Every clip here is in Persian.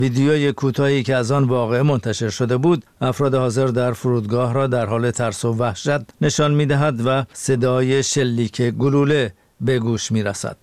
ویدیوی کوتاهی که از آن واقعه منتشر شده بود، افراد حاضر در فرودگاه را در حال ترس و وحشت نشان می‌دهد و صدای شلیک گلوله به گوش می‌رسد.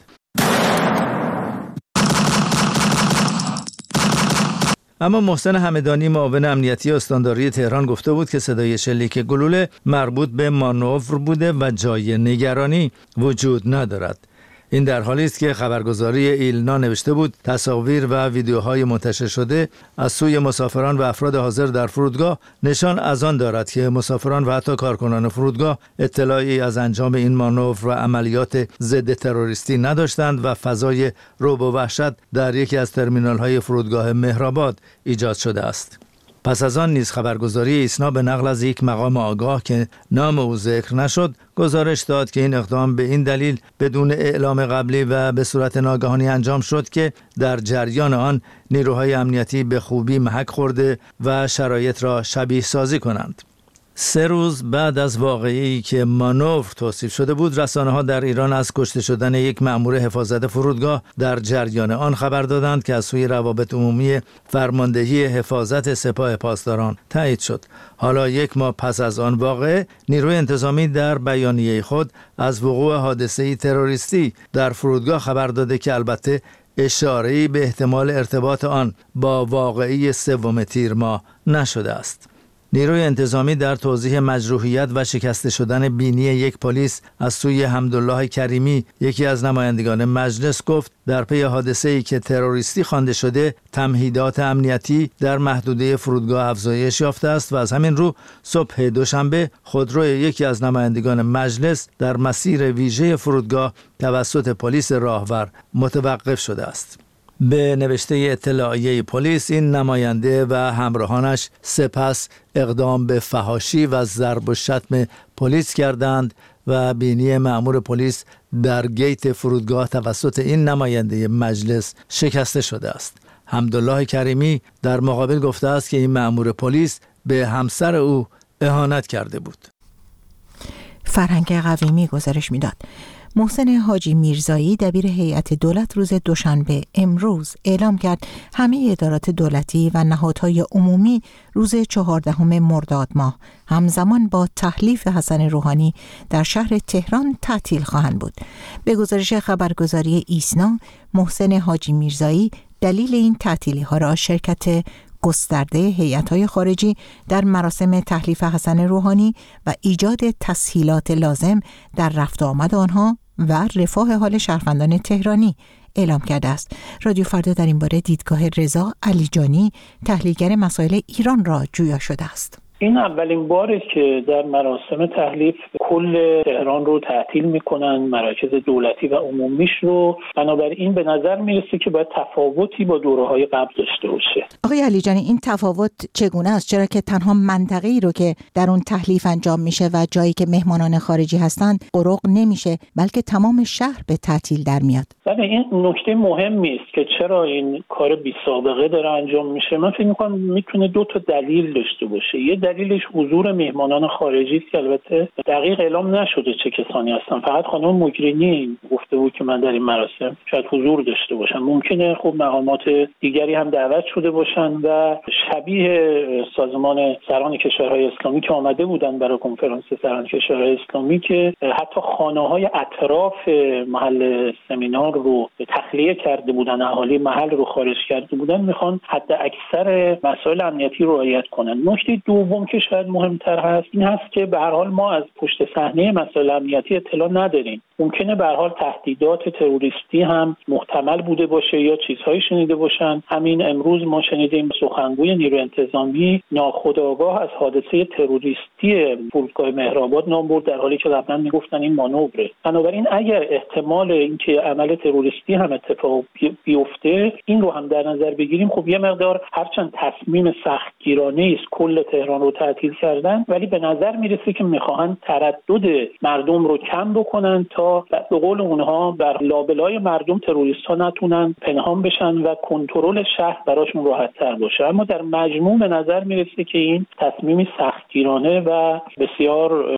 اما محسن همدانی، معاون امنیتی استانداری تهران، گفته بود که صدای شلیک گلوله مربوط به مانور بوده و جای نگرانی وجود ندارد. این در حالی است که خبرگزاری ایلنا نوشته بود تصاویر و ویدیوهای منتشر شده از سوی مسافران و افراد حاضر در فرودگاه نشان از آن دارد که مسافران و حتی کارکنان فرودگاه اطلاعی از انجام این مانور و عملیات ضد تروریستی نداشتند و فضای رعب و وحشت در یکی از ترمینال‌های فرودگاه مهرآباد ایجاد شده است. پس از آن نیز خبرگزاری ایسنا به نقل از یک مقام آگاه که نام او ذکر نشد گزارش داد که این اقدام به این دلیل بدون اعلام قبلی و به صورت ناگهانی انجام شد که در جریان آن نیروهای امنیتی به خوبی محک خورده و شرایط را شبیه سازی کنند. 3 روز بعد از واقعه‌ای که مانور توصیف شده بود، رسانه‌ها در ایران از کشته شدن یک مأمور حفاظت فرودگاه در جریان آن خبر دادند که از سوی روابط عمومی فرماندهی حفاظت سپاه پاسداران تایید شد. حالا 1 ماه پس از آن واقعه، نیروی انتظامی در بیانیه خود از وقوع حادثه‌ای تروریستی در فرودگاه خبر داده که البته اشاره‌ای به احتمال ارتباط آن با واقعه 3 تیر ماه نشده است. نیروی انتظامی در توضیح مجروحیت و شکسته شدن بینی یک پلیس از سوی حمدالله کریمی، یکی از نمایندگان مجلس، گفت در پی حادثه‌ای که تروریستی خوانده شده، تمهیدات امنیتی در محدوده فرودگاه افزایش یافته است و از همین رو صبح دوشنبه خودروی یکی از نمایندگان مجلس در مسیر ویژه فرودگاه توسط پلیس راهور متوقف شده است. به نوشته اطلاعیه پلیس، این نماینده و همراهانش سپس اقدام به فحاشی و ضرب و شتم پلیس کردند و بینی مأمور پلیس در گیت فرودگاه توسط این نماینده مجلس شکسته شده است. حمدالله کریمی در مقابل گفته است که این مأمور پلیس به همسر او اهانت کرده بود. فرهنگ قویمی گزارش میداد. محسن حاجی میرزایی، دبیر هیئت دولت، روز دوشنبه امروز اعلام کرد همه ادارات دولتی و نهادهای عمومی روز 14 مرداد ماه همزمان با تحلیف حسن روحانی در شهر تهران تعطیل خواهند بود. به گزارش خبرگزاری ایسنا، محسن حاجی میرزایی دلیل این تعطیلی ها را شرکت گسترده هیئت‌های خارجی در مراسم تحلیف حسن روحانی و ایجاد تسهیلات لازم در رفت و آمد آنها و رفاه حال شهروندان تهرانی اعلام کرده است. رادیو فردا در این باره دیدگاه رضا علیجانی، تحلیلگر مسائل ایران، را جویا شده است. این اولین باره که در مراسم تحلیف کل تهران رو تعطیل میکنن، مراکز دولتی و عمومیش رو. بنابراین به نظر میرسه که باید تفاوتی با دوره‌های قبل داشته باشه. آقای علیجانی، این تفاوت چگونه است؟ چرا که تنها منطقه‌ای رو که در اون تحلیف انجام میشه و جایی که مهمانان خارجی هستند قرق نمیشه، بلکه تمام شهر به تعطیل در میاد. بله، این نکته مهمی است که چرا این کار بی سابقه داره انجام میشه. من فکر میکنم میتونه 2 دلیل داشته باشه. یه دلیلش حضور مهمانان خارجی است که البته دقیق اعلام نشده چه کسانی هستن. فقط خانم مجرینی گفته بود که من در این مراسم شاید حضور داشته باشم. ممکنه خب مقامات دیگری هم دعوت شده باشن و شبیه سازمان سران کشورهای اسلامی که آمده بودن برای کنفرانس سران کشورهای اسلامی که حتی خانه‌های اطراف محل سمینار رو تخلیه کرده بودن، اهالی محل رو خارج کرده بودن، میخوان حد اکثر مسائل امنیتی رو رعایت کنن. نکته دوم که شاید مهمتر هست این هست که به هر حال ما از پشت صحنه مسائل امنیتی اطلاع نداریم. ممکنه به هر حال تهدیدات تروریستی هم محتمل بوده باشه یا چیزهایی شنیده باشن. همین امروز ما شنیدیم سخنگوی نیروی انتظامی ناخودآگاه از حادثه تروریستی فرودگاه مهرآباد نام برد، در حالی که قبلا میگفتن این مانوره. بنابراین اگر احتمال اینکه عمل تروریستی هم اتفاق بیفته این رو هم در نظر بگیریم، خب یه مقدار هرچند تصمیم سختگیرانه است کل تهران رو تعطیل کردن، ولی به نظر میرسه که میخواهن تردد مردم رو کم بکنن تا به قول اونها بر لابلای مردم تروریست ها نتونن پنهان بشن و کنترل شهر براشون راحت تر باشه. اما در مجموع به نظر میرسه که این تصمیمی سختگیرانه و بسیار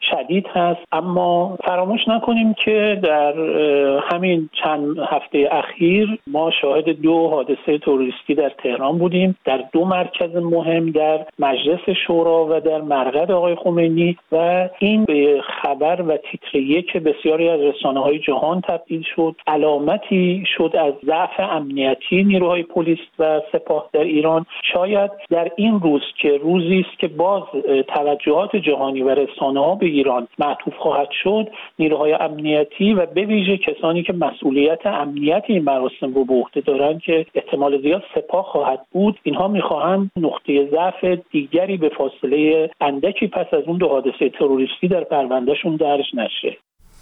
شدید هست. اما فراموش نکنیم که در همین چند هفته اخیر ما شاهد 2 حادثه تروریستی در تهران بودیم، در 2 مرکز مهم، در مجلس شورا و در مرقد آقای خمینی، و این به خبر و تیتر 1 بسیاری از رسانه‌های جهان تبدیل شد. علامتی شد از ضعف امنیتی نیروهای پلیس و سپاه در ایران. شاید در این روز که روزی است که باز توجهات جهانی و رسانه‌ها به ایران معطوف خواهد شد، نیروهای امنیتی و به ویژه کسانی که مسئولیت امنیت این مراسم رو به عهده دارند که احتمال زیاد سپاه خواهد بود، اینها می‌خواهند نقطه ضعف دیگری به فاصله اندکی پس از اون 2 حادثه تروریستی در پروندهشون درج نشه.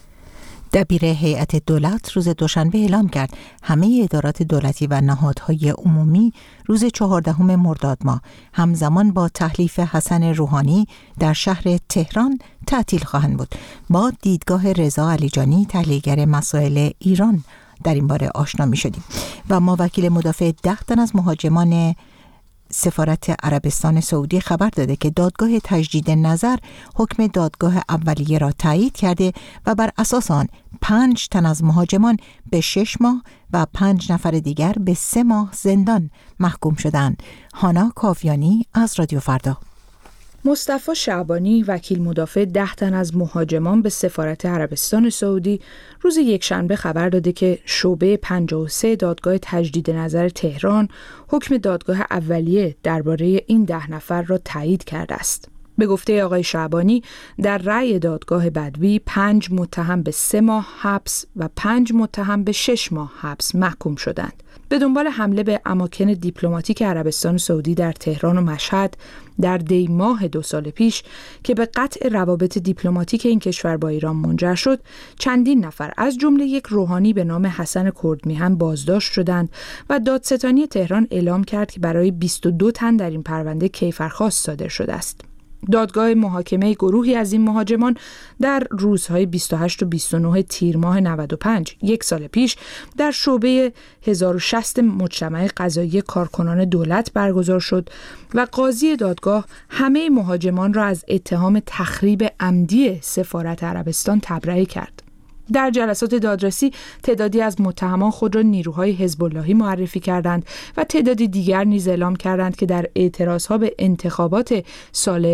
دبیر هیئت دولت روز دوشنبه اعلام کرد همه ادارات دولتی و نهادهای عمومی روز 14 مرداد ماه همزمان با تحلیف حسن روحانی در شهر تهران تعطیل خواهند بود. با دیدگاه رضا علیجانی تحلیلگر مسائل ایران در این باره آشنا می شدیم و ما وکیل مدافع 10 تن از مهاجمان سفارت عربستان سعودی خبر داده که دادگاه تجدید نظر حکم دادگاه اولیه را تایید کرده و بر اساس آن 5 تن از مهاجمان به 6 ماه و 5 نفر دیگر به 3 ماه زندان محکوم شدند. هانا کاویانی از رادیو فردا. مصطفی شعبانی وکیل مدافع 10 تن از مهاجمان به سفارت عربستان سعودی روز یکشنبه خبر داده که شعبه 53 دادگاه تجدید نظر تهران حکم دادگاه اولیه درباره این 10 نفر را تایید کرده است. به گفته آقای شعبانی در رأی دادگاه بدوی 5 متهم به 3 ماه حبس و 5 متهم به 6 ماه حبس محکوم شدند. به دنبال حمله به اماکن دیپلماتیک عربستان سعودی در تهران و مشهد در دی ماه 2 سال پیش که به قطع روابط دیپلماتیک این کشور با ایران منجر شد، چندین نفر از جمله یک روحانی به نام حسن کردمیهن بازداشت شدند و دادستانی تهران اعلام کرد که برای 22 تن در این پرونده کیفرخواست صادر شده است. دادگاه محاکمه گروهی از این مهاجمان در روزهای 28 و 29 تیر ماه 95 یک سال پیش در شعبه 1060 مجتمع قضایی کارکنان دولت برگزار شد و قاضی دادگاه همه مهاجمان را از اتهام تخریب عمدی سفارت عربستان تبرئه کرد. در جلسات دادرسی تعدادی از متهمان خود را نیروهای حزب اللهی معرفی کردند و تعدادی دیگر نیز اعلام کردند که در اعتراضها به انتخابات سال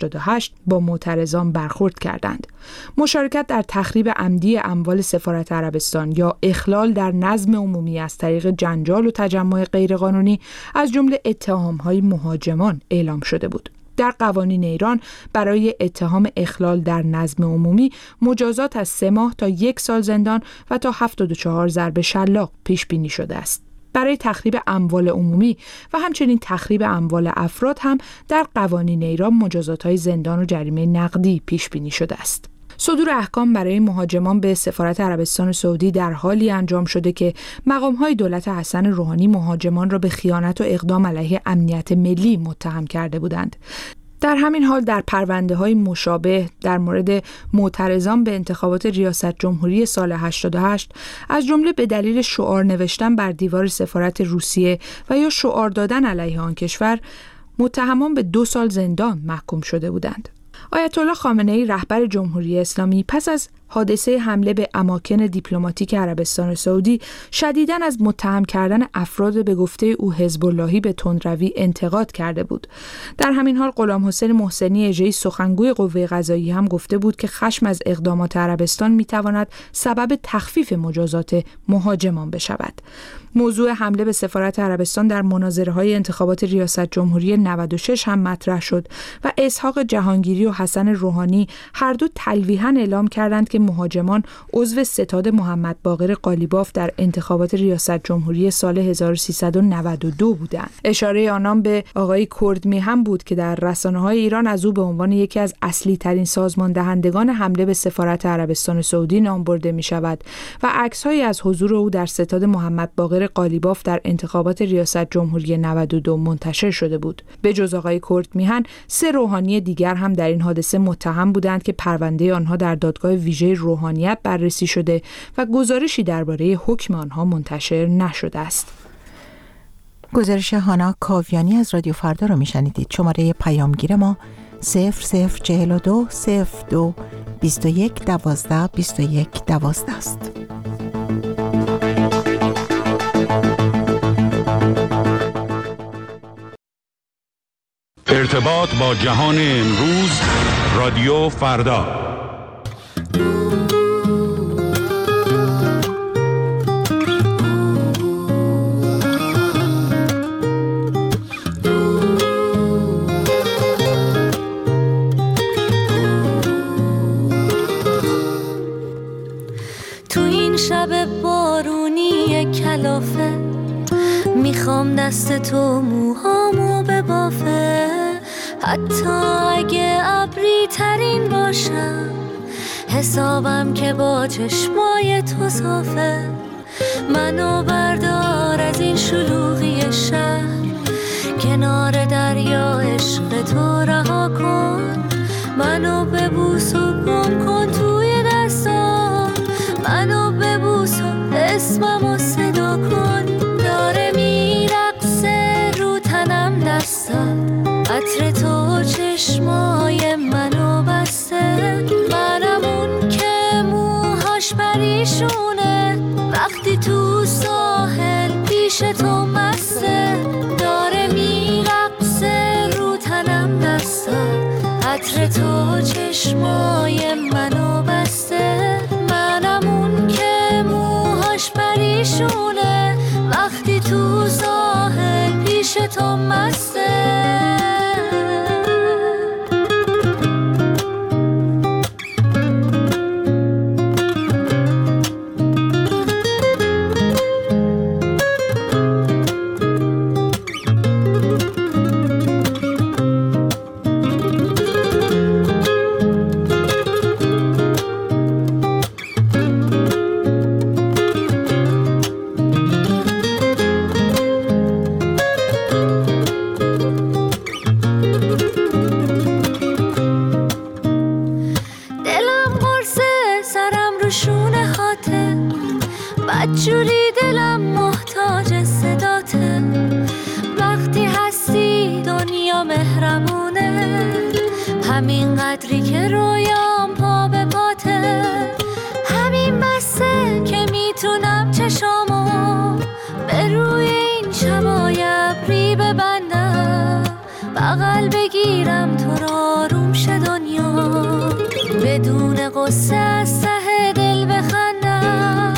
88 با معترضان برخورد کردند. مشارکت در تخریب عمدی اموال سفارت عربستان یا اخلال در نظم عمومی از طریق جنجال و تجمع غیرقانونی از جمله اتهام‌های مهاجمان اعلام شده بود. در قوانین ایران برای اتهام اخلال در نظم عمومی مجازات از 3 ماه تا 1 سال زندان و تا 74 ضرب شلاق پیش بینی شده است. برای تخریب اموال عمومی و همچنین تخریب اموال افراد هم در قوانین ایران مجازات‌های زندان و جریمه نقدی پیش بینی شده است. صدور احکام برای مهاجمان به سفارت عربستان سعودی در حالی انجام شده که مقام‌های دولت حسن روحانی مهاجمان را به خیانت و اقدام علیه امنیت ملی متهم کرده بودند. در همین حال در پرونده‌های مشابه در مورد معترضان به انتخابات ریاست جمهوری سال 88 از جمله به دلیل شعار نوشتن بر دیوار سفارت روسیه و یا شعار دادن علیه آن کشور متهمان به 2 سال زندان محکوم شده بودند. آیت الله خامنه‌ای رهبر جمهوری اسلامی پس از حادثه حمله به اماکن دیپلماتیک عربستان سعودی شدیداً از متهم کردن افراد به گفته او حزب اللهی به تندروی انتقاد کرده بود. در همین حال غلام حسین محسنی اژه‌ای سخنگوی قوه قضاییه هم گفته بود که خشم از اقدامات عربستان میتواند سبب تخفیف مجازات مهاجمان بشود. موضوع حمله به سفارت عربستان در مناظره‌های انتخابات ریاست جمهوری 96 هم مطرح شد و اسحاق جهانگیری و حسن روحانی هر دو تلویحاً اعلام کردند که مهاجمان عضو ستاد محمد باقر قالیباف در انتخابات ریاست جمهوری سال 1392 بودند. اشاره آنان به آقای کردمیهن بود که در رسانه‌های ایران از او به عنوان یکی از اصلی ترین سازمان دهندگان حمله به سفارت عربستان سعودی نام برده می شود و عکس‌هایی از حضور او در ستاد محمد باقر قالیباف در انتخابات ریاست جمهوری 92 منتشر شده بود. به جز آقای کردمیهن 3 روحانی دیگر هم در این حادثه متهم بودند که پرونده آنها در دادگاه ویژه روحانیت بررسی شده و گزارشی درباره حکم آنها منتشر نشده است. گزارش هانا کاویانی از رادیو فردا رو میشنیدید. شماره پیامگیر ما 0042 02 21 12 21 12 است. ارتباط با جهان امروز، رادیو فردا. تو این شب بارونی کلافه میخوام دست تو موهامو ببافه، حتی اگه ابری ترین باشم حسابم که با چشمای تو صافه. منو بردار از این شلوغی شهر، کنار دریا عشق تو رها کن. منو ببوس و گم کن توی دستام، منو ببوس و اسممو صدا کن. داره میرقصه رو تنم دستات، عطر تو چشمای منو بسته. منم اون که موهاش پریشونه، وقتی تو ساحل پیش تو مسته. داره میرقصه رو تنم دستات، عطر تو چشمای منو بسته. منم اون که موهاش پریشونه، وقتی تو ساحل پیش تو مسته. بدجوری دلم محتاج صداته، وقتی هستی دنیا مهربونه. همین قدری که رویام پا به پاته، همین بسه که میتونم چشامو به روی این شبای ابری ببندم. بغل بگیرم تو رو آروم شه دنیا، بدون قصه از ته دل بخندم.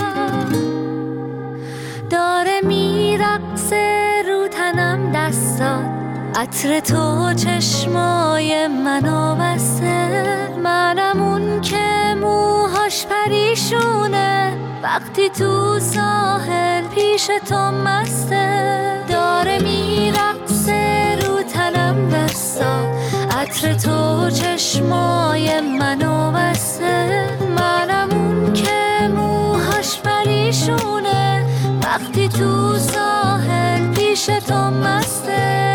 داره میرقصه رو تنم دستات، عطر تو چشمای منو بسته. منم اون که موهاش پریشونه، وقتی تو ساحل پیش تو مسته. داره میرقصه رو تنم دستات، عطر تو چشمای منو بسته. منم اون که موهاش پریشونه، وقتی تو ساحل پیش تو مسته.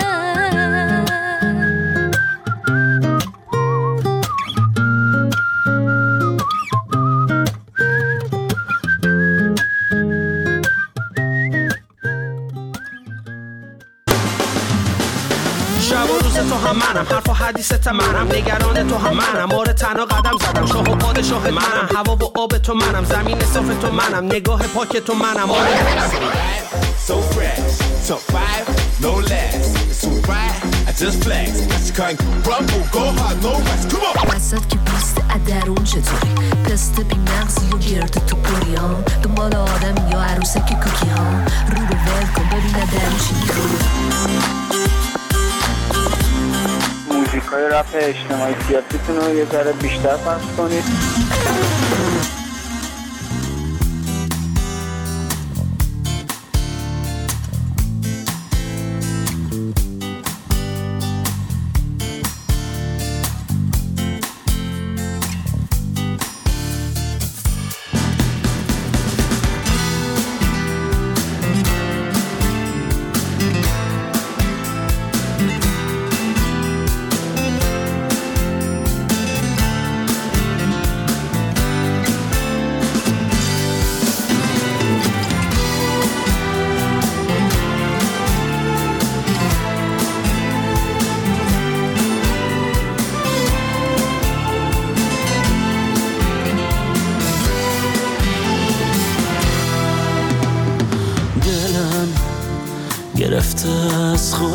شب و روز تو هم منم، حرف و حدیثت منم، نگران تو هم منم، آره تنها قدم زدم، شاه و پادشاه منم، هوا و آب تو منم، زمین صاف تو منم، نگاه پاک تو منم. So fresh, top 5, no less. It's all right, I just flex. I can't rumble, go hard, no rest. Come on. وسط که پوست ادرون چطوری، پست بی مغزی و گرد تو پریان، دنبال آدم یا عروسک کوکی ها، رو ول کن ببین ادرون چی میخواد. موزیکای رپ اجتماعی سیاسیتون رو یه ذره بیشتر پخش کنید.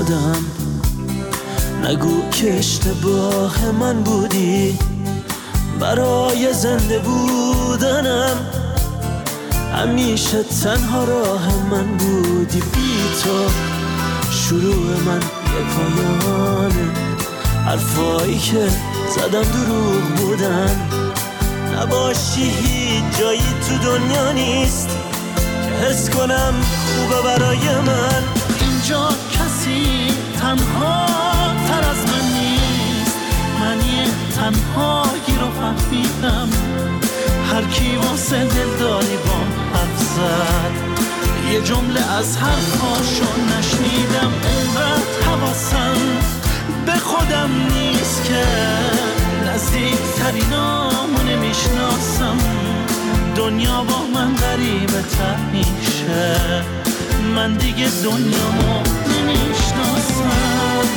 دادم. نگو که اشتباه من بودی، برای زنده بودنم همیشه تنها راه من بودی. بی تو شروع من یه پایانه، حرفایی که زدم دروغ بودن. نباشی هیچ جایی تو دنیا نیست که حس کنم خوبه برای من. اینجا کسی تنها تر از من نیست، من یه تنهایی رو فهمیدم. هر کی واسه دلداری بام حرف زد، یه جمله از حرفاشو نشنیدم. انقدر حواسم به خودم نیست که نزدیکترینامو نمیشناسم. دنیا با من غریبه تر میشه، من دیگه دنیامو نمیشناسم.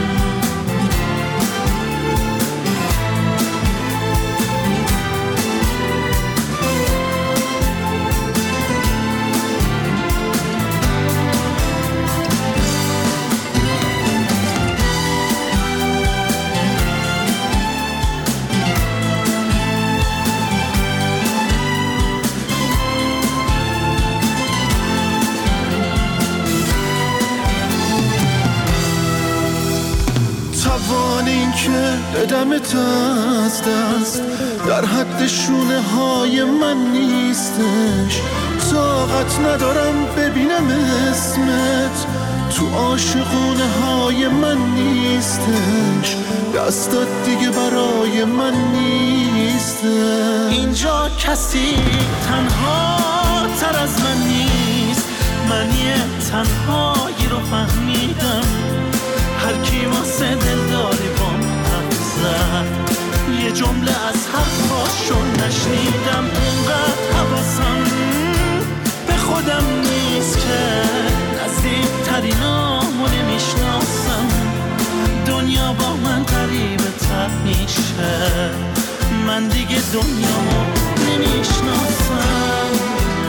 که بدمت از دست در حد شونه های من نیستش. طاقت ندارم ببینم اسمت تو عاشقونه های من نیستش. دستات دیگه برای من نیستش. اینجا کسی تنها تر از من نیست، من یه تنهایی رو فهمیدم. هر کی واسه دلداری بام حرف زد، یه جمله از حرفاشو نشنیدم. اینقدر حواسم به خودم نیست که نزدیکترینامو نمیشناسم. دنیا با من غریبه تر میشه، من دیگه دنیامو نمیشناسم.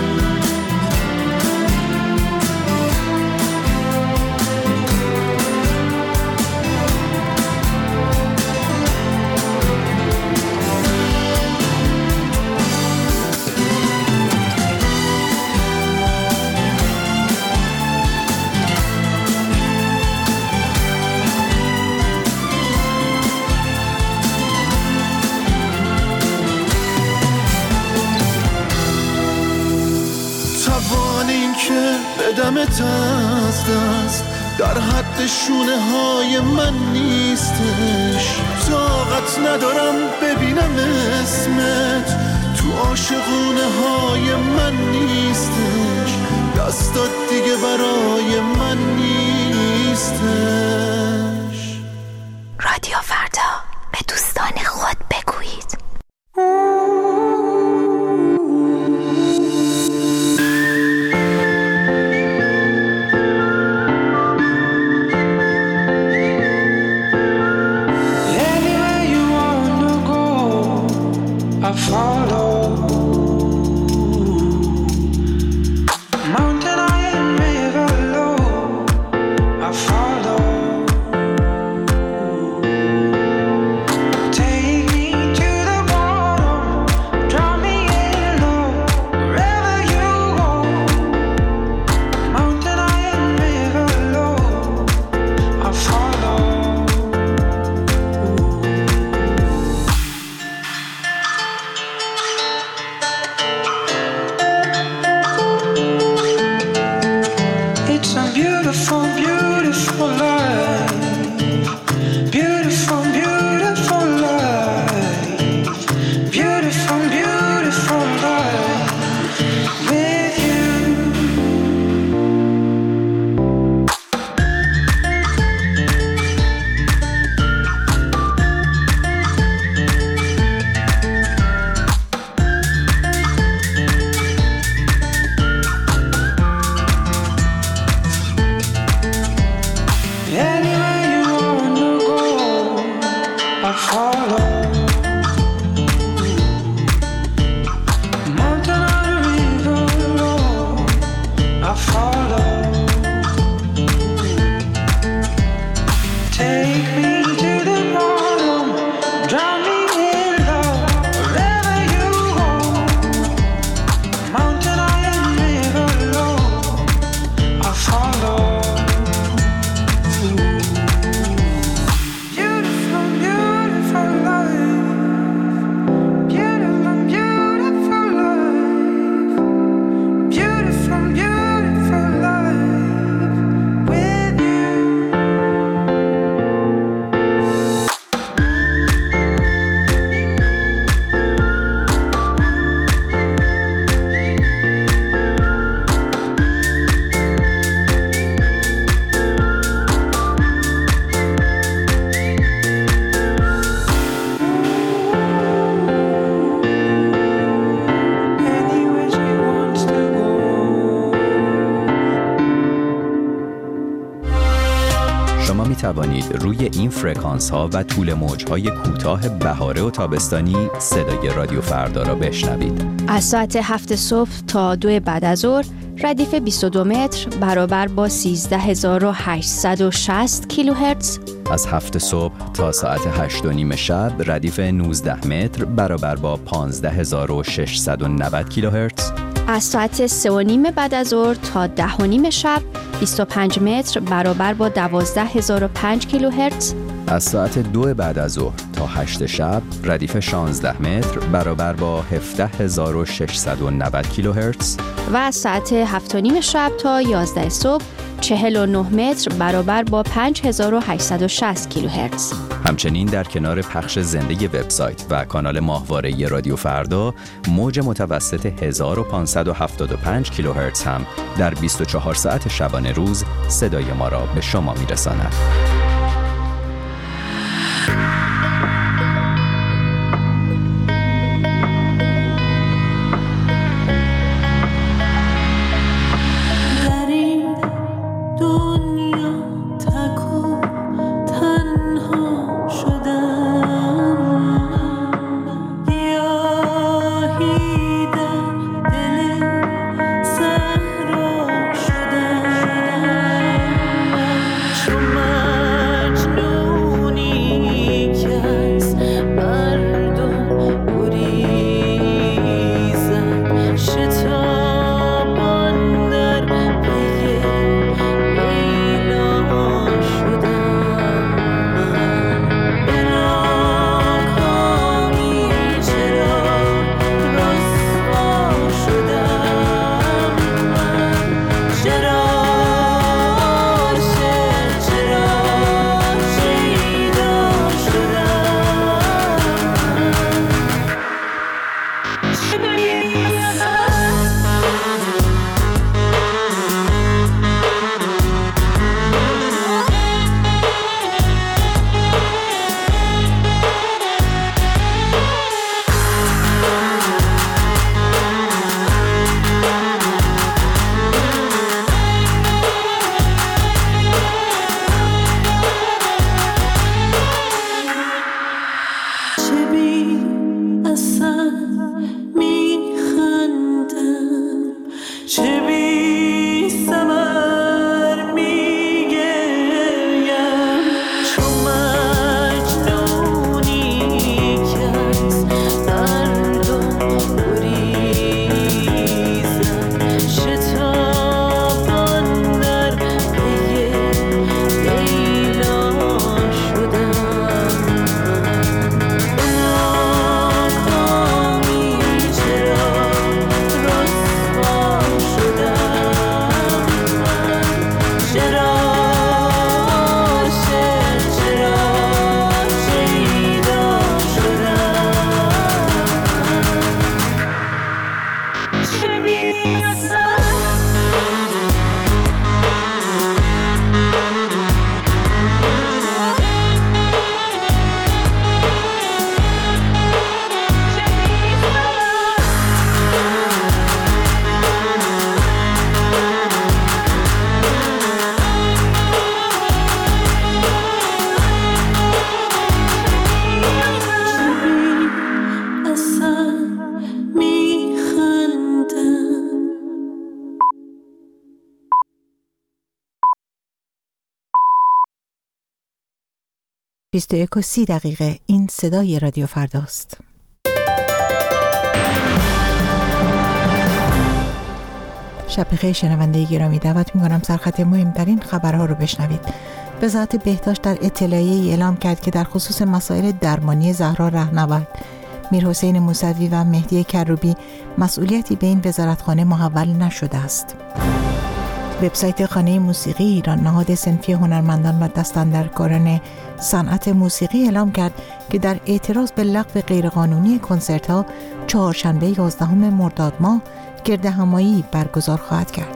که بدمت از دست در حد شونه های من نیستش. طاقت ندارم ببینم اسمت تو عاشقونه های من نیستش. دستات دیگه برای من نیستش. رادیو فردا، به دوستان خود بگویید. توانید روی این فرکانس ها و طول موج های کوتاه بهاره و تابستانی صدای رادیو فردا را بشنوید. از ساعت 7 صبح تا 2 بعد از ظهر ردیف 22 متر برابر با 13860 کیلوهرتز. از 7 صبح تا ساعت 8:30 شب ردیف 19 متر برابر با 15690 کیلوهرتز. از ساعت 3:30 بعد از ظهر تا 10:30 شب 25 متر برابر با 12005 کیلوهرتز. از ساعت 2 بعد از ظهر تا 8 شب ردیف 16 متر برابر با 17690 کیلوهرتز. و از ساعت 7:30 شب تا 11 صبح 49 متر برابر با 5860 کیلوهرتز. همچنین در کنار پخش زنده وبسایت و کانال ماهواره رادیو فردا، موج متوسط 1575 کیلوهرتز هم در 24 ساعت شبانه روز صدای ما را به شما میرساند. من 21:30 این صدای رادیو فرداست. شب بخیر شنونده گرامی، دعوت می‌کنم سرخط مهمترین خبرها رو بشنوید. وزارت بهداشت در اطلاعیه‌ای اعلام کرد که در خصوص مسائل درمانی زهرا رهنورد، میرحسین موسوی و مهدی کروبی مسئولیتی به این وزارتخانه محول نشده است. وبسایت خانه موسیقی ایران، نهاد صنفی هنرمندان و دستاندرکاران صنعت موسیقی اعلام کرد که در اعتراض به لغو غیرقانونی کنسرت‌ها چهارشنبه 11 مرداد ماه گردهمایی برگزار خواهد کرد.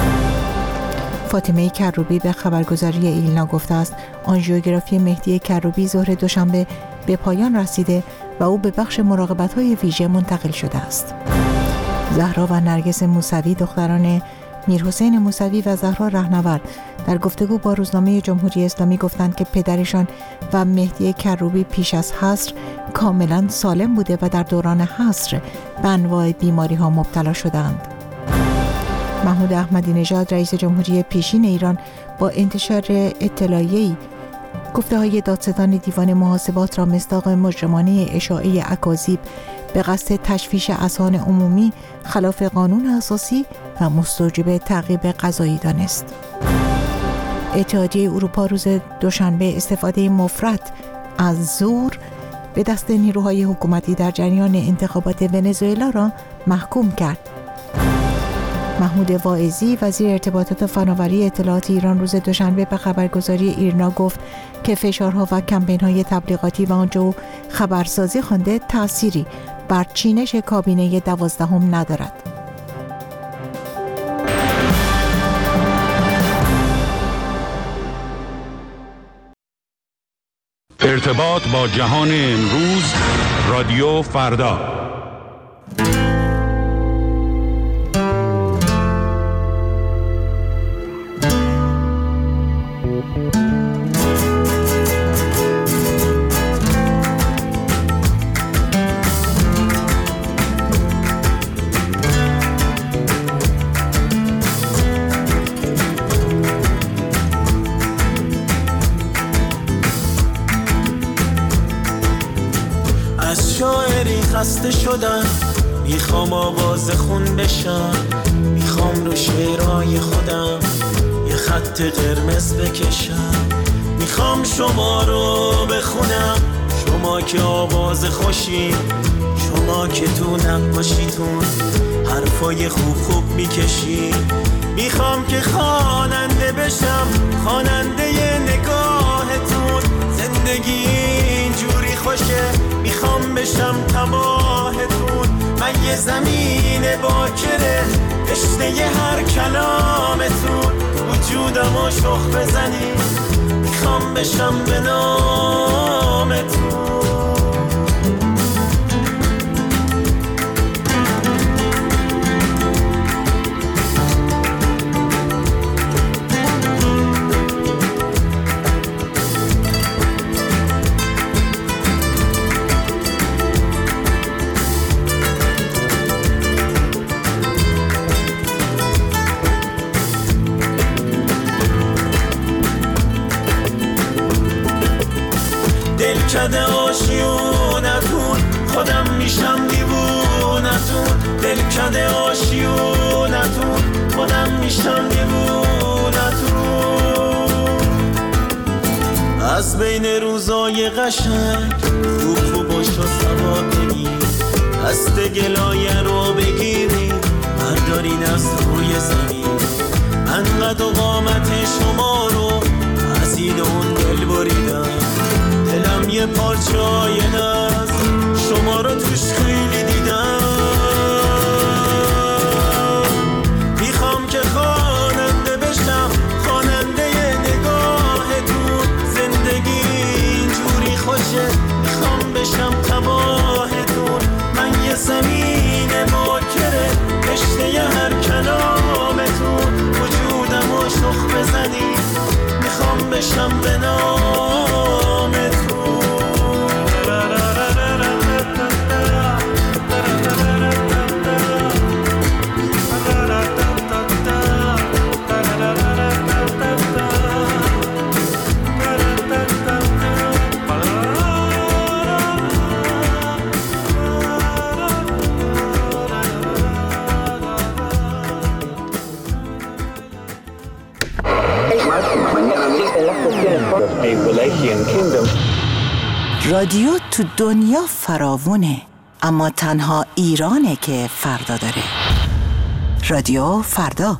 فاطمه کروبی به خبرگزاری ایلنا گفته است آنژیوگرافی مهدی کروبی ظهر دوشنبه به پایان رسیده و او به بخش مراقبت‌های ویژه منتقل شده است. زهرا و نرگس موسوی، دختران میرحسین موسوی و زهرا رهنورد، در گفتگو با روزنامه جمهوری اسلامی گفتند که پدرشان و مهدی کروبی پیش از حصر کاملا سالم بوده و در دوران حصر به انواع بیماری ها مبتلا شدند. محمود احمدی نژاد، رئیس جمهوری پیشین ایران، با انتشار اطلاعیه‌ای گفته‌های دادستان دیوان محاسبات را مصداق مجرمانه اشاعه اکاذیب به قصد تشویش اذهان عمومی خلاف قانون اساسی و مستوجب تعقیب قضایی دانست. اتحادیه اروپا روز دوشنبه استفاده مفرط از زور به دست نیروهای حکومتی در جریان انتخابات ونزوئلا را محکوم کرد. محمود واعظی، وزیر ارتباطات و فناوری اطلاعات ایران، روز دوشنبه به خبرگزاری ایرنا گفت که فشارها و کمپین‌های تبلیغاتی و آنچه او خبرسازی خوانده تأثیری بر چینش کابینه 12 ندارد. ارتباط با جهان امروز، رادیو فردا. خسته شدم، میخوام آواز خون بشم، میخوام رو شعرهای خودم یه خط قرمز بکشم، میخوام شما رو بخونم، شما که آواز خوشی، شما که تو نقاشیتون حرفای خوب خوب میکشی، میخوام که خواننده بشم، خواننده نگاهتون، زندگی اینجوری خوشه، میخوام بشم تباهتون، من یه زمین باکره تشنه هر کلامتون، وجودمو شخ بزنی، میخوام بشم به نامتون. دلکده آشیونتون خودم میشم دیوونتون، دلکده آشیونتون خودم میشم دیوونتون، از بین روزای قشنگ خوب خوب باشو سواد بگیر، دست گلایه رو بگیری بردارین از روی زمین، انقدر و قامت شما رو از این اون دل بریدم، دلم یه پارچای ناز شما رو توش خیلی دیدم، میخوام که خواننده بشم، خواننده نگاهتون، زندگی اینجوری خوشه، میخوام بشم تباهتون، من یه زمین باکره رشته هر کلامتون، وجودمو شخ بزنی، میخوام بشم به نامتون. رادیو تو دنیا فراوونه، اما تنها ایرانه که فردا داره. رادیو فردا.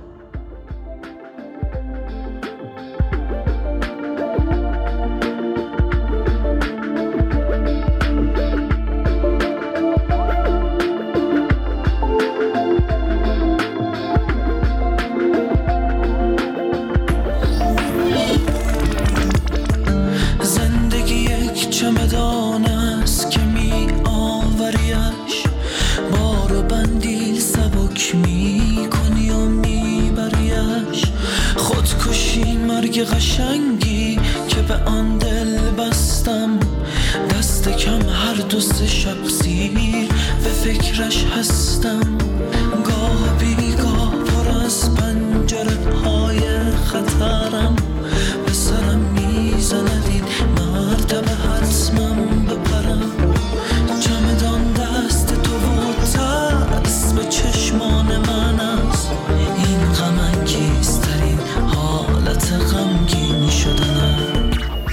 قشنگی که به آن دل بستم، دست کم هر دو سه شب سیر به فکرش هستم. گاه بیگاه پر از پنجره‌های خطرم به سرم میزند، این مرتبه حتمم بپرم. چمدان دست تو و ترس به چشمان من است، این غم انگیزترین حالت غمگین شدنم.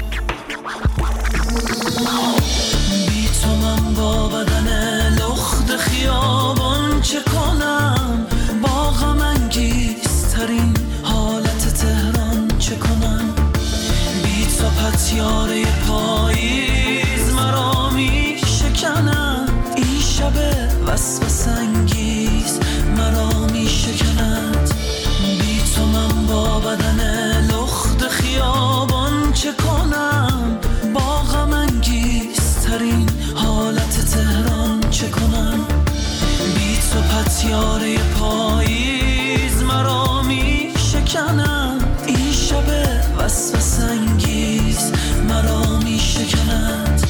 بی تو من با بدن لخت خیابان چه کنم، با غم انگیزترین حالت تهران چه کنم. بی تو پتیاره پاییز مرا می شکنم، این شب وسوسه انگیز مرا می شکند. بی تو من با بدن لخت خیابان چه کنم، با غم انگیزترین حالت تهران چه کنم. بی تو پتیاره پاییز مرا می شکنم، این شب وسوسه انگیز مرا می شکند.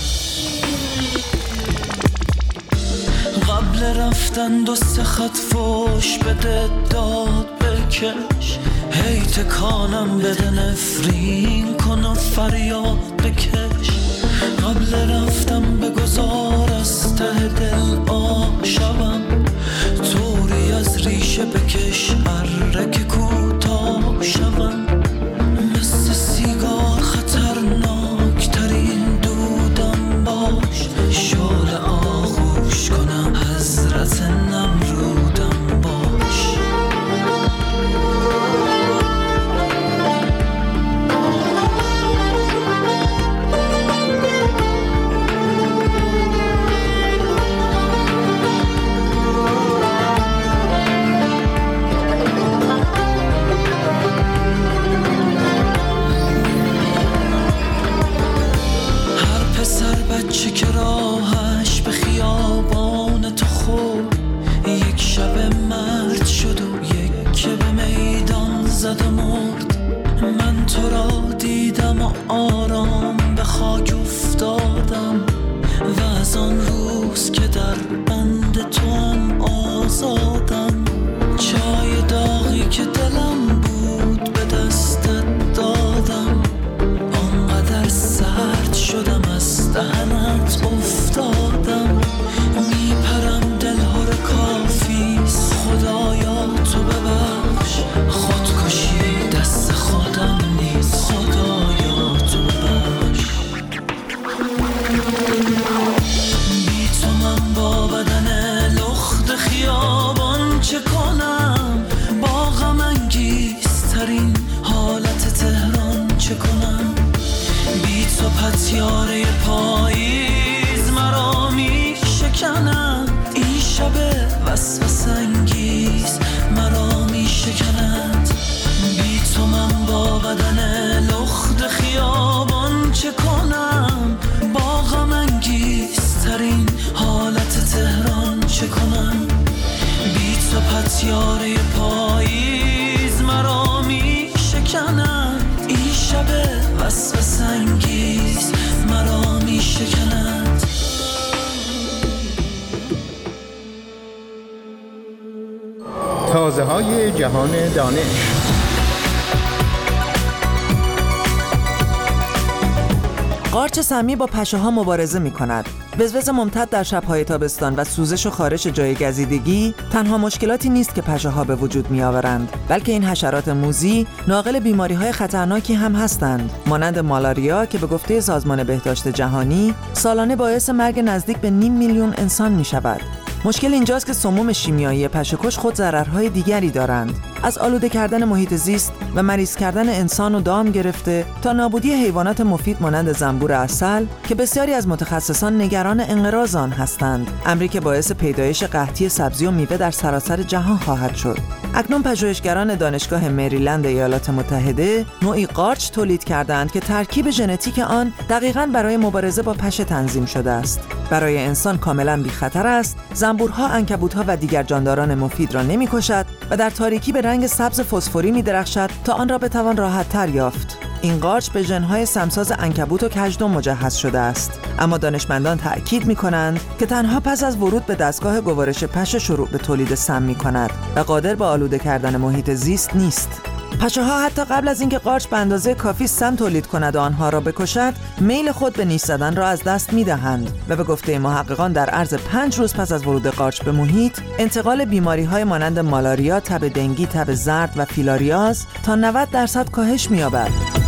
قبل رفتن دو سه خط فوش بده داد بکش، هی تکانم بده نفرین کن و فریاد بکش. قبل رفتم بگذار از ته دل آب شوم، طوری از ریشه بکش اره که کوتاه شوم. مثل سیگار خطرناک ترین دودم باش، شعله آغوش کنم حضرت نمرودم باش. بچه که راهش به خیابان تو خورد، یک شب مرد شد و یک که به میدان زد و مرد. من تو را دیدم و آرام به خاک افتادم، و از آن روز که در بند تو هم آزادم. چای داغی که دلم بود به دستت دادم، آنقدر سرد شدم از دهنت افتادم. میپرم دلها رو کافیست، خدایا تو ببخش. خودکشی دست خودم نیست، خدایا تو ببخش. بی تو من با بدن لخت خیابان چه کنم، با غم انگیزترین حالت تهران چه کنم. بی تو پتیاره پاییز مرا می شکنم، این شب وسوسه انگیز مرا می شکند. بی تو من با بدن لخت خیابان چه کنم، با غم انگیزترین حالت تهران چه کنم. بی تو پتیاره پاییز مرا می شکنم، این شب وسوسه انگیز مرا می شکند. تازه های جهان دانش. قارچ سمی با پشه‌ها مبارزه می‌کند. وزوز ممتد در شب‌های تابستان و سوزش و خارش جای گزیدگی تنها مشکلاتی نیست که پشه‌ها به وجود می‌آورند، بلکه این حشرات موذی ناقل بیماری‌های خطرناکی هم هستند، مانند مالاریا که به گفته سازمان بهداشت جهانی سالانه باعث مرگ نزدیک به 500,000 انسان می‌شود. مشکل اینجاست که سموم شیمیایی پشه‌کش خود ضررهای دیگری دارند، از آلوده کردن محیط زیست و مریض کردن انسان و دام گرفته تا نابودی حیوانات مفید مانند زنبور عسل که بسیاری از متخصصان نگران انقراض آن هستند، امری که باعث پیدایش قحطی سبزی و میوه در سراسر جهان خواهد شد. اکنون پژوهشگران دانشگاه مریلند ایالات متحده نوعی قارچ تولید کردند که ترکیب ژنتیک آن دقیقاً برای مبارزه با پشه تنظیم شده است. برای انسان کاملاً بی‌خطر است، زنبورها، عنکبوت‌ها و دیگر جانداران مفید را نمی‌کشد و در تاریکی به رنگ سبز فسفوری می‌درخشد تا آن را بتوان راحت‌تر یافت. این قارچ به ژن‌های سمساز عنکبوت و کژدم مجهز شده است، اما دانشمندان تأکید می‌کنند که تنها پس از ورود به دستگاه گوارش پشه شروع به تولید سم می‌کند و قادر به آلوده کردن محیط زیست نیست. پشه‌ها حتی قبل از اینکه قارچ به اندازه کافی سم تولید کند و آنها را بکشد، میل خود به نیش زدن را از دست می‌دهند و به گفته محققان در عرض 5 روز پس از ورود قارچ به محیط، انتقال بیماری‌های مانند مالاریا، تب دنگی، تب زرد و فیلاریاز تا 90% کاهش می‌یابد.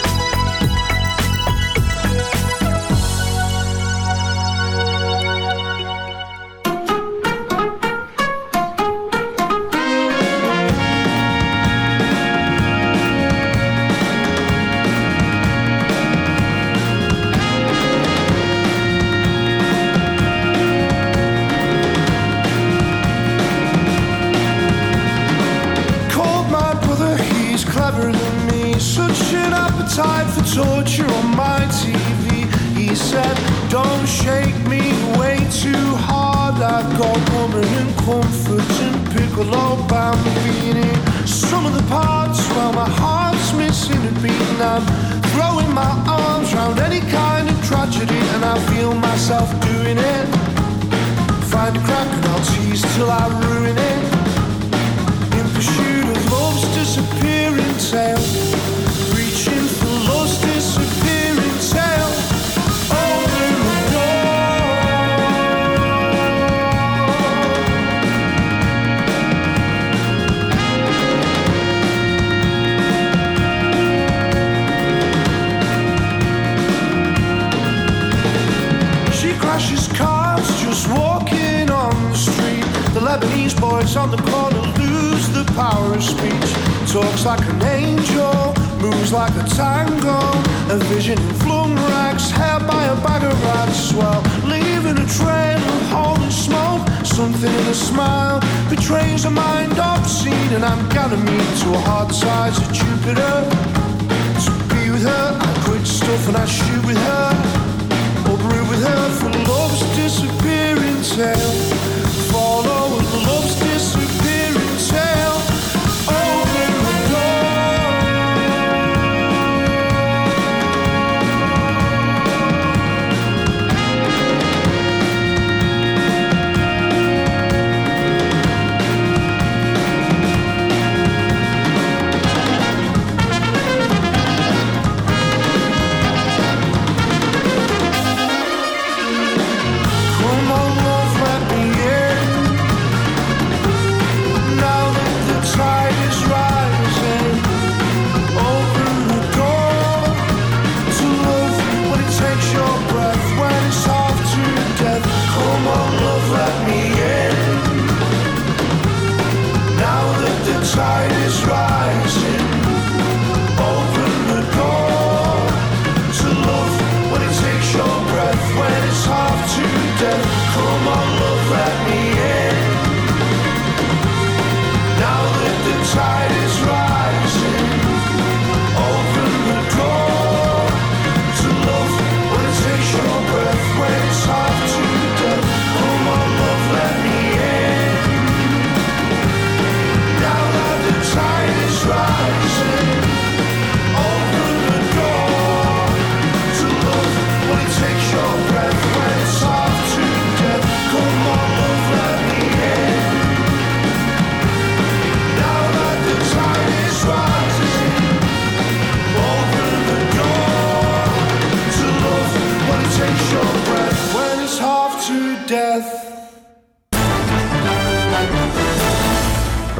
Torture on my TV. He said, don't shake me way too hard. I've got woman and comfort and piccolo bambini. Some of the parts, well, my heart's missing a beat, and I'm throwing my arms around any kind of tragedy, and I feel myself doing it. Find a crack and I'll tease till I ruin it. In pursuit of love's disappearing tale, reaching for love's disappearing tale. Open the door. She crashes cars just walking on the street. The Lebanese boys on the corner lose the power of speech. Talks like an angel, moves like a tango, a vision in flung rags, hair by a bag of rats. Well, leaving a trail of holy smoke, something in a smile betrays a mind obscene. And I'm gonna meet to a hard sides of Jupiter. To be with her, I quit stuff and I shoot with her, or brew with her for love's disappearing tale. Follow love's disappearing tale. Open the door.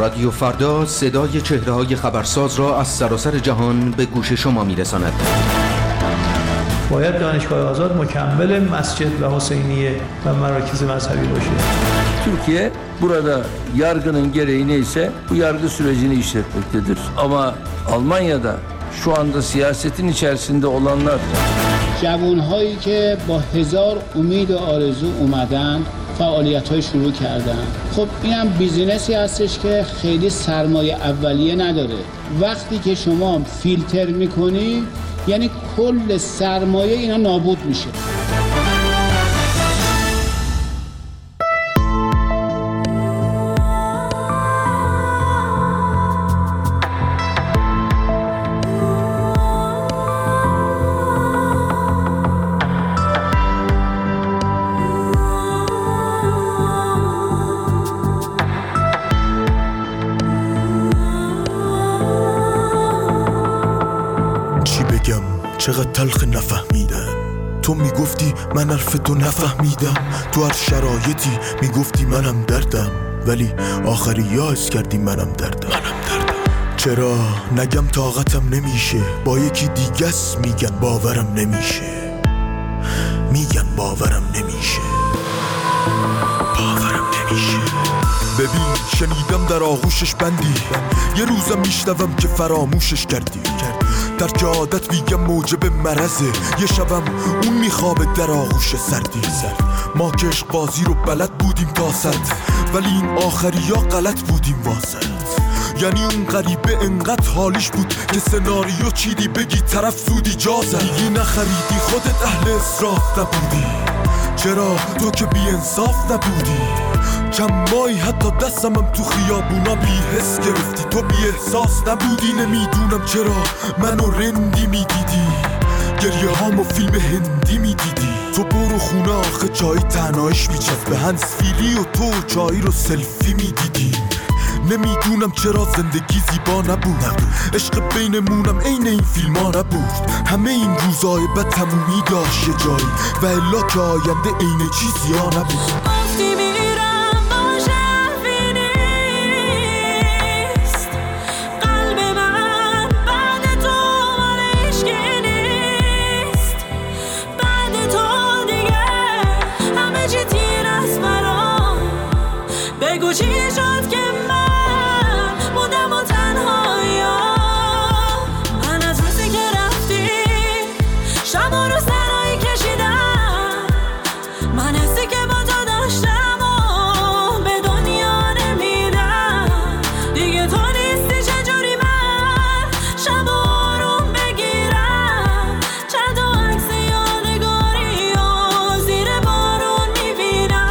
رادیو فردا صدای چهره‌های خبرساز را از سراسر جهان به گوش شما می‌رساند. باید دانشگاه آزاد مکمل مسجد ve Hüseyniye ve merakiz mezhebi başı. Türkiye burada yargının gereği neyse bu yargı sürecini işletmektedir. Ama Almanya'da şu anda siyasetin içerisinde olanlar جوانهایی که با هزار امید و آرزو اومدن فعالیت‌های شروع کردن. خب اینم بیزینسی هستش که خیلی سرمایه اولیه نداره. وقتی که شما فیلتر می‌کنی یعنی کل سرمایه اینا نابود میشه. چقدر تلخ نفهمیدم. تو میگفتی من حرف تو نفهمیدم. تو هر شرایطی میگفتی منم دردم، ولی آخری یاس کردی منم دردم. چرا نگم طاقتم نمیشه، با یکی دیگه است میگن باورم نمیشه. میگن باورم نمیشه، باورم نمیشه. ببین شنیدم در آغوشش بندی، یه روزم میشنوم که فراموشش کردی. ترک عادت میگم موجب مرزه، یه شبم اون میخوابه در آغوش سردی. ما که عشق بازی رو بلد بودیم تا صد، ولی این آخری ها غلط بودیم واسط. یعنی اون غریبه انقدر حالیش بود که سناریو چیدی بگی طرف زودی جازه. دیگه نخریدی خودت اهل اصراف نبودی، چرا تو که بی انصاف نبودی. چند ماهی حتی دستمم تو خیابونا بی حس گرفتی، تو بی احساس نبودی. نمیدونم چرا منو رندی میدیدی، گریه هامو فیلم هندی میدیدی. تو برو خونه آخه جایی تنهایش میچست به هنس فیلی و تو جایی رو سلفی میدیدی. نمیدونم چرا زندگی زیبا نبود، عشق بینمونم عین این فیلم ها نبود. همه این روزای بد تمومی داشت یه جایی، و الا که آینده عین چیزی ها نبود. چی شد که من موندم و تنهایا؟ من از روزی که رفتی شب و روز تنهایی کشیدم. من حسی که با تو داشتم و به دنیا نمیدم. دیگه تو نیستی چجوری من شب آروم بگیرم؟ چند تا عکس یادگاری و زیر بارون میبینم.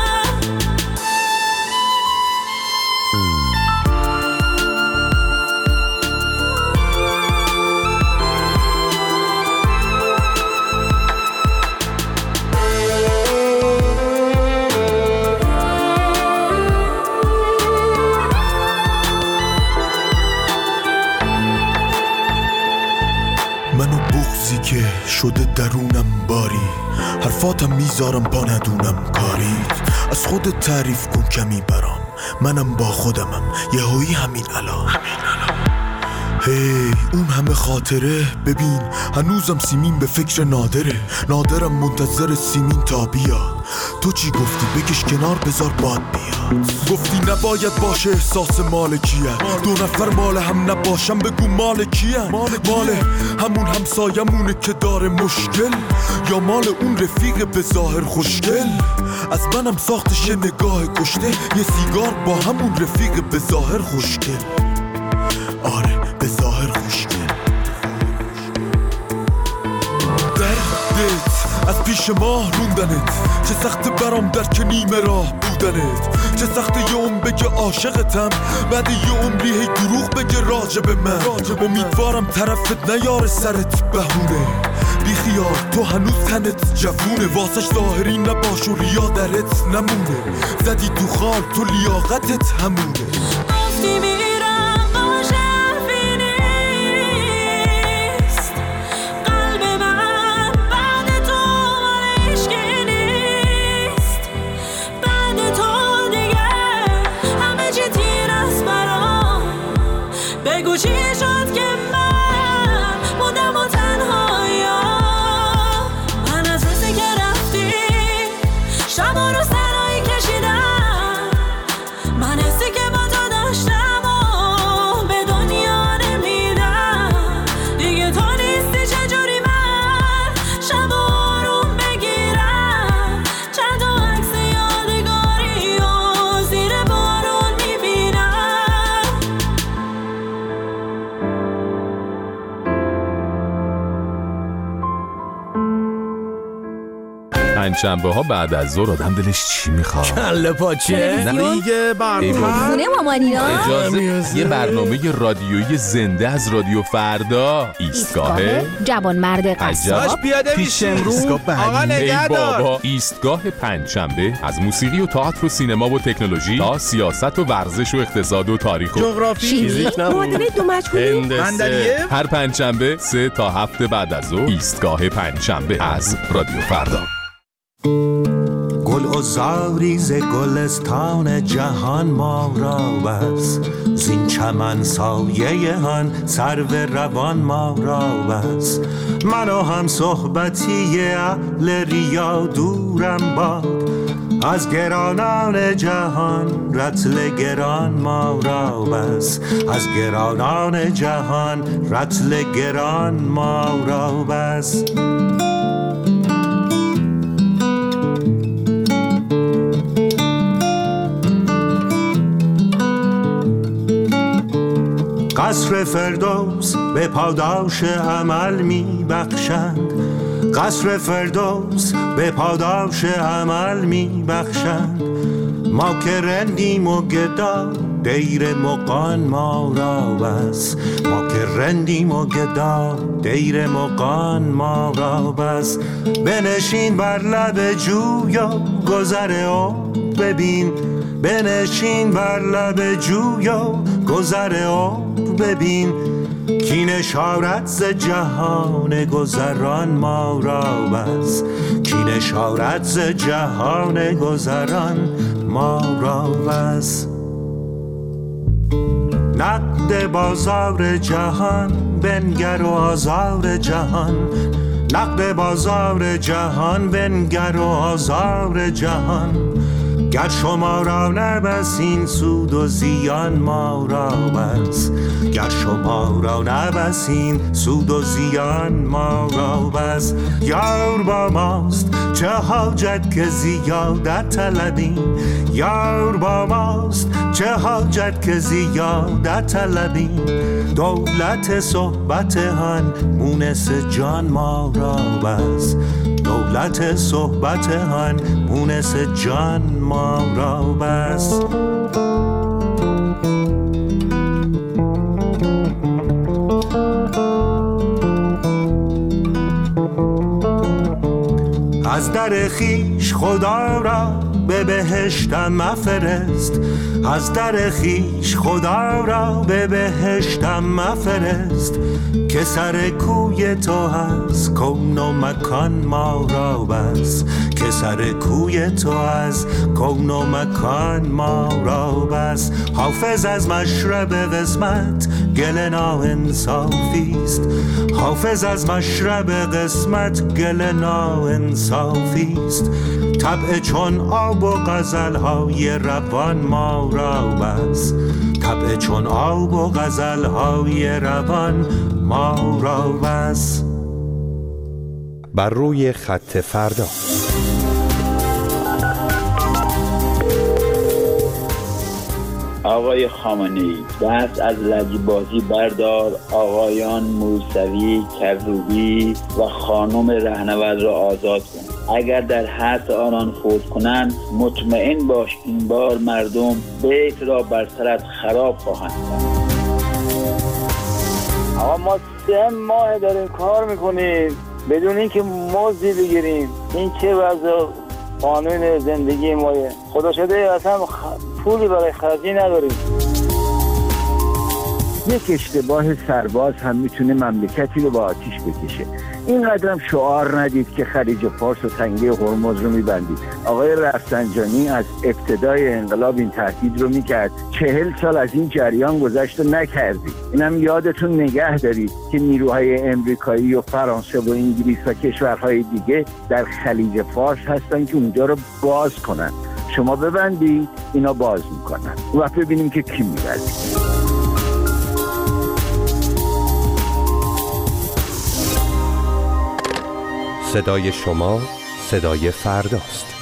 منو بغضی که شده درونم باری، حرفاتم میذارم پا ندونم کاریت. از خودت تعریف کن کمی برام، منم با خودمم یهویی همین الان. هی اون همه خاطره، ببین هنوزم سیمین به فکر نادرم منتظر سیمین تا بیاد. تو چی گفتی؟ بکش کنار بذار باد بیاد. گفتی نباید باشه احساس مالکیت، دو نفر مال هم نباشم بگو مال کیه؟ مال همون همسایمونه که داره مشکل، یا مال اون رفیق به ظاهر خوشگل؟ از منم ساختش یه نگاه کشته، یه سیگار با همون رفیق به ظاهر خوشگل. آره به ظاهر خوشگل. دردت از پیش ماه روندنت، چه سخت برام درک نیمه راه بودنت. چه سخت یه عمر بگه عاشقتم، بعد یه عمری هی دروغ بگه راجب من. امیدوارم طرفت نیاره سرت بهونه، بی خیال تو هنوز تنت جوونه. واسش ظاهری نباش و ریا درت نمونه، زدی تو خال تو لیاقتت همونه. بعد تو دیگه همه چی تیر است. پنجشنبه ها بعد از ظهر آدم دلش چی میخواد؟ کله پاچه، دیگه برنامه خونه مامانینا، اجازه یه برنامه رادیویی زنده از رادیو فردا. ایستگاه جوانمرد قصاب پیاده میشیم. آقا نگهدار. بابا ایستگاه پنجشنبه از موسیقی و تئاتر و سینما و تکنولوژی تا سیاست و ورزش و اقتصاد و تاریخ و جغرافی، فیزیک، معادله دو مجهولی، هر پنجشنبه 3 تا 7 بعد از ظهر. ایستگاه پنجشنبه از رادیو فردا. گل و زاری ز گلستان جهان ما را بس، زین چمن سایه هن سرو روان ما را بس. من و هم صحبتی اهل ریا دورم باد، از گرانان جهان رطل گران ما را بس. از گرانان جهان رطل گران ما را بس. قصر فردوس به پاداش عمل می بخشند، قصر فردوس به پاداش عمل می بخشند. ما که رندیم و گدا دیر مغان ما را بس. ما که رندیم و گدا دیر مغان ما را بس. بنشین بر لب جوی و گذر او ببین، بنشین بر لب جوی و گذر او ببین. کین اشارت ز جهان گذران ما را بس. کین اشارت ز جهان گذران ما را بس. نقد بازار جهان بنگر و آزار جهان، نقد بازار جهان بنگر و آزار جهان. گر شما را نبسین سود و زیان ما را بس. گر شما را نبسین سود و زیان ما را بس. یار با ماست چه حاجت که زیادت طلبیم، یار با ماست چه حاجت که زیادت طلبیم. دولت صحبت هن مونس جان ما را بس. دولت صحبت هن مونس جان ما را بس. از در خویش خدا را به بهشتم مفرست، از در خویش خدا را به بهشتم مفرست. که سر کوی تو هست کون و مکان ما را بس. که سر کوی تو از کون و مکان ما را بس. حافظ از مشرب قسمت گل ناانصافیست، حافظ از مشرب قسمت گل ناانصافیست. طبع چون آب و غزل‌های روان ما را بس. طبع چون آب و غزل‌های روان ما را بس. بر روی خط فردا. آقای خامنه‌ای دست از لجبازی بردار، آقایان موسوی، کروبی و خانم رهنورد را آزاد کن. اگر در حد آنان فوت کنند مطمئن باش این بار مردم بیت را بر سرت خراب خواهند کرد. آقا ما 3 ماه داریم کار میکنیم بدون اینکه مزدی بگیریم. این چه وضع قانون زندگی مایه؟ خدا شده اصلا پولی برای خرجی نداریم. یک اشتباه سرباز هم میتونه مملکتی رو با آتیش بکشه. اینقدر هم شعار ندید که خلیج فارس و تنگه هرمز رو میبندید. آقای رفسنجانی از ابتدای انقلاب این تهدید رو میکرد. 40 سال از این جریان گذشت و نکردید. اینم یادتون نگه دارید که نیروهای امریکایی و فرانسه و انگلیس و کشورهای دیگه در خلیج فارس هستن که اونجا رو باز کنن. شما ببندید اینا باز میکنن. اون وقت ببینیم که کی میبرد. صدای شما صدای فرداست.